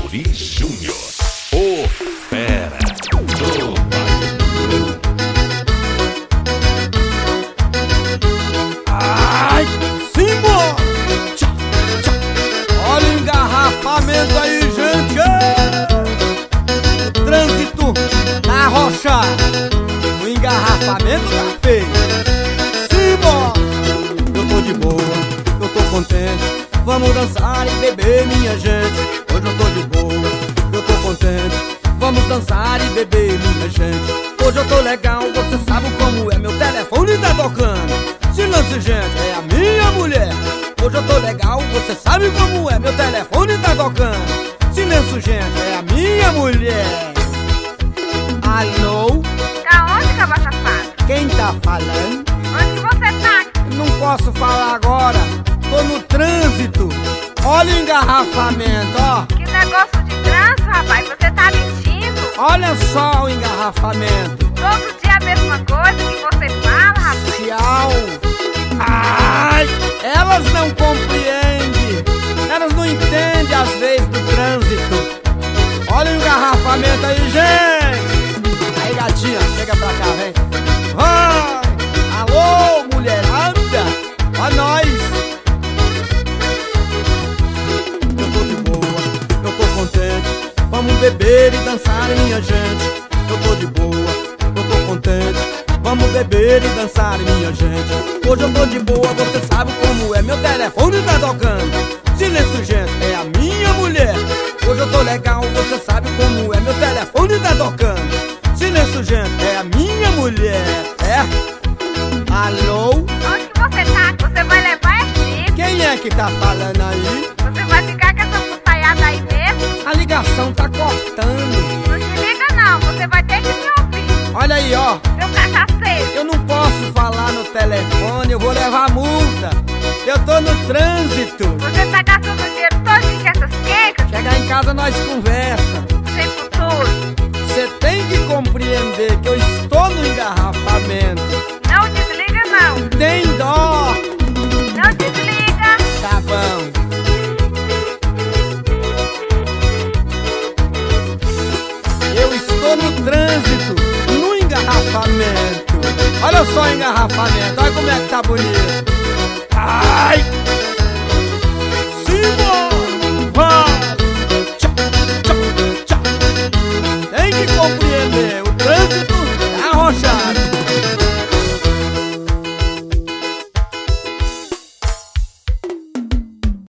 Mauri Júnior, o fera do bagulho. Ai, Simba! Tchá, tchá. Olha o engarrafamento aí, gente! O trânsito tá arrochado. O engarrafamento tá feio. Simba! Eu tô de boa, eu tô contente. Vamos dançar e beber, minha gente. Hoje eu tô de boa, eu tô contente. Vamos dançar e beber, minha gente. Hoje eu tô legal, você sabe como é. Meu telefone tá tocando. Silêncio, gente, é a minha mulher. Hoje eu tô legal, você sabe como é. Meu telefone tá tocando. Silêncio, gente, é a minha mulher. Alô? Da onde, caba safado? Quem tá falando? Onde que você tá? Não posso falar agora, tô no trânsito. Olha o engarrafamento, ó. Que negócio de trânsito, rapaz? Você tá mentindo? Olha só o engarrafamento. Todo dia a mesma coisa que você fala, rapaz. Tchau. Ai, elas não compreendem. Elas não entendem as leis do trânsito. Olha o engarrafamento aí, gente. Aí, gatinha, chega pra cá, vem. Vai. Alô, mulherada. Ó nós. Eu tô de boa, eu tô contente. Vamos beber e dançar, minha gente. Eu tô de boa, eu tô contente. Vamos beber e dançar, minha gente. Hoje eu tô de boa, você sabe como é. Meu telefone tá tocando. Silêncio, gente, é a minha mulher. Hoje eu tô legal, você sabe como é. Meu telefone tá tocando. Silêncio, gente, é a minha mulher. É? Alô? Onde que você tá? Você vai levar esse? Quem é que tá falando aí? Você vai ficar com essa putaiada aí mesmo? A ligação tá cortando. Não te liga não, você vai ter que me ouvir. Olha aí, ó. Seu cachaceiro. Eu não posso falar no telefone, eu vou levar multa. Eu tô no trânsito. Você tá gastando dinheiro todinho com essas quecas? Chegar em casa nós conversa. Sem futuro. Você tem que compreender que eu estou no engarrafamento. Não desliga não. Tem dó. Não desliga. Tá bom. Eu estou no trânsito, no engarrafamento. Olha só o engarrafamento, olha como é que tá bonito.